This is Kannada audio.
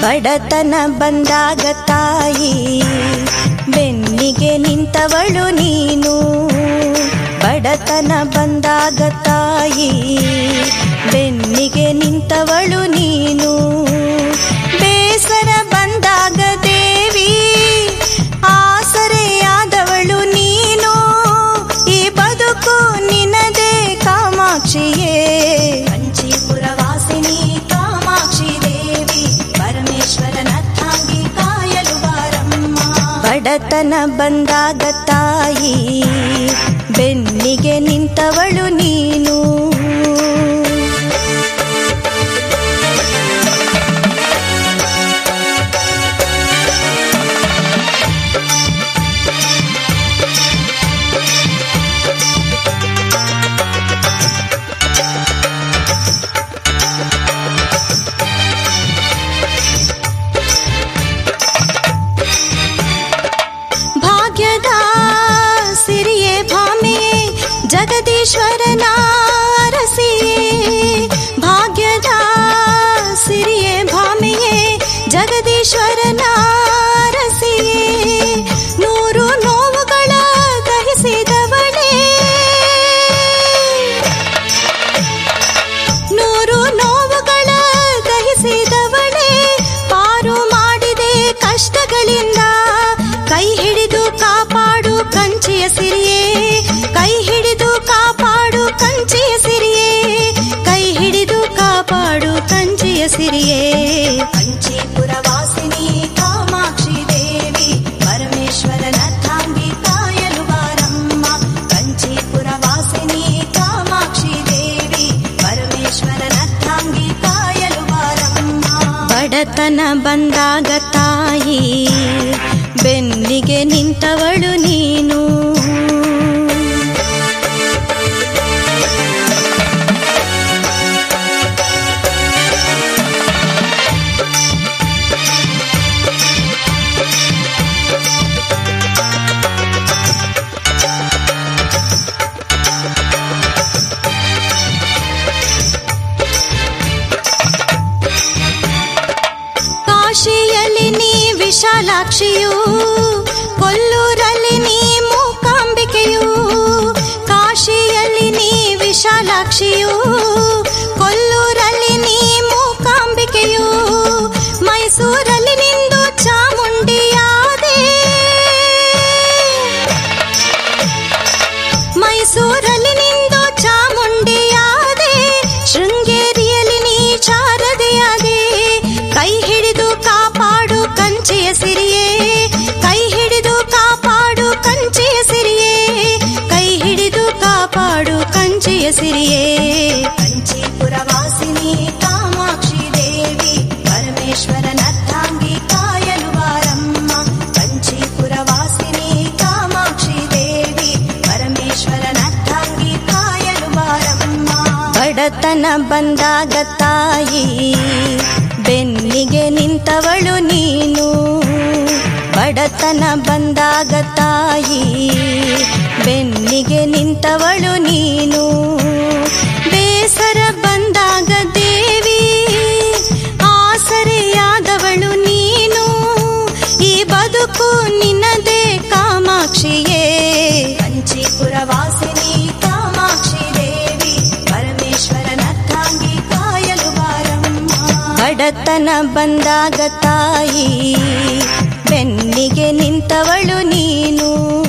ಬಡತನ ಬಂದಾಗ ತಾಯಿ ಬೆನ್ನಿಗೆ ನಿಂತವಳು ನೀನು. ಬಡತನ ಬಂದಾಗ ತಾಯಿ ಬೆನ್ನಿಗೆ ನಿಂತವಳು ನೀನು. ಬೇಸರ ಬಂದಾಗ ದೇವಿ ಆಸರೆಯಾದವಳು ನೀನು. ಈ ಬದುಕು ನಿನದೇ ಕಾಮಾಕ್ಷಿಯೇ. ಕಂಚೀಪುರ ವಾಸಿನಿ ಕಾಮಾಕ್ಷಿ ದೇವಿ ಪರಮೇಶ್ವರನರ್ಥಾಂಗಿ ಕಾಯಲು ಬಾರಮ್ಮ. ಬಡತನ ಬಂದಾಗ ತಾಯಿ ಬೆನ್ನಿಗೆ ನಿಂತವಳು ನೀನು. ಭಾಗ್ಯದ ಸಿರಿಯೇ ಭಾಮೆಯೇ ಜಗದೀಶ್ವರನ ಅರಸಿಯೇ. ಭಾಗ್ಯದ ಸಿರಿಯೇ ಭಾಮೆಯೇ ಜಗದೀಶ್ವರನ ಅರಸಿಯೇ. ನೂರು ನೋವುಗಳ ದಹಿಸಿದವಳೇ. ನೂರು ನೋವುಗಳ ದಹಿಸಿದವಳೇ. ಪಾರು ಮಾಡಿದೆ ಕಷ್ಟಗಳಿಂದ. ಕೈ ಹಿಡಿದು ಕಾಪಾಡು ಕಂಚಿಯ ಸಿರಿಯೇ. ಕೈ ಹಿಡಿದು ಕಾಪಾಡು ಕಂಚಿಯ ಸಿರಿಯೇ. ಕೈ ಹಿಡಿದು ಕಾಪಾಡು ಕಂಚಿಯ ಸಿರಿಯೇ. ಕಂಚೀಪುರ ವಾಸಿನಿ ಕಾಮಾಕ್ಷಿ ದೇವಿ ಪರಮೇಶ್ವರನರ್ಥಾಂಗಿ ಕಾಯಲು ಬಾರಮ್ಮ. ಕಂಚೀಪುರ ವಾಸಿನಿ ಕಾಮಾಕ್ಷಿ ದೇವಿ ಪರಮೇಶ್ವರನರ್ಥಾಂಗಿ ಕಾಯಲು ಬಾರಮ್ಮ. ಬಡತನ ಬಂದಾಗ ತಾಯಿ ಬೆನ್ನಿಗೆ ನಿಂತವಳು ನೀನು. ಕಾಶಿಯಲ್ಲಿ ನೀ ವಿಶಾಲಾಕ್ಷಿಯು. ಕೊಲ್ಲೂರಲ್ಲಿ ನೀ ಮೂಕಾಂಬಿಕೆಯು. ಕಾಶಿಯಲ್ಲಿ ನೀ ವಿಶಾಲಾಕ್ಷಿಯು. ಕೊಲ್ಲೂರಲ್ಲಿ ನೀ ಮೂಕಾಂಬಿಕೆಯು. ಮೈಸೂರಲ್ಲಿ ನಿಂದು ಚಾಮುಂಡಿಯಾದೆ. ಮೈಸೂರಲ್ಲಿ ನಿಂದು ಚಾಮುಂಡಿಯಾದೆ. ಶೃಂಗೇರಿಯಲ್ಲಿ ನೀ ಶಾರದೆಯಾದೆ. ಕೈ ಹಿಡಿದು ಕಾಪಾಡು ಕಂಚಿಯ ಸಿರಿಯೇ. ಕೈ ಹಿಡಿದು ಕಾಪಾಡು ಕಂಚಿಯ ಸಿರಿಯೇ. ಕೈ ಹಿಡಿದು ಕಾಪಾಡು ಕಂಚಿಯ ಸಿರಿಯೇ. ಕಂಚೀಪುರ ವಾಸಿನಿ ಕಾಮಾಕ್ಷಿ ದೇವಿ ಪರಮೇಶ್ವರನರ್ಥಾಂಗಿ ಕಾಯಲು ಬಾರಮ್ಮ. ಕಂಚೀಪುರ ವಾಸಿನಿ ಕಾಮಾಕ್ಷಿ ದೇವಿ ಪರಮೇಶ್ವರನರ್ಥಾಂಗಿ ಕಾಯಲು ಬಾರಮ್ಮ. ಬಡತನ ಬಂದಾಗ ತಾಯಿ ಬೆನ್ನಿಗೆ ನಿಂತವಳು ನೀನು. ಬಡತನ ಬಂದಾಗ ತಾಯಿ ಬೆನ್ನಿಗೆ ನಿಂತವಳು ನೀನು. ಬೇಸರ ಬಂದಾಗ ದೇವಿ ಆಸರೆಯಾದವಳು ನೀನು. ಈ ಬದುಕು ನಿನ್ನದೇ ಕಾಮಾಕ್ಷಿಯೇ. ಕಂಚೀಪುರ ವಾಸಿನಿ ಕಾಮಾಕ್ಷಿ ದೇವಿ ಪರಮೇಶ್ವರನರ್ಥಾಂಗಿ ಕಾಯಲು ಬಾರಮ್ಮ. ಬಡತನ ಬಂದಾಗ ತಾಯಿ ಬೆನ್ನಿಗೆ ನಿಂತವಳು ನೀನು.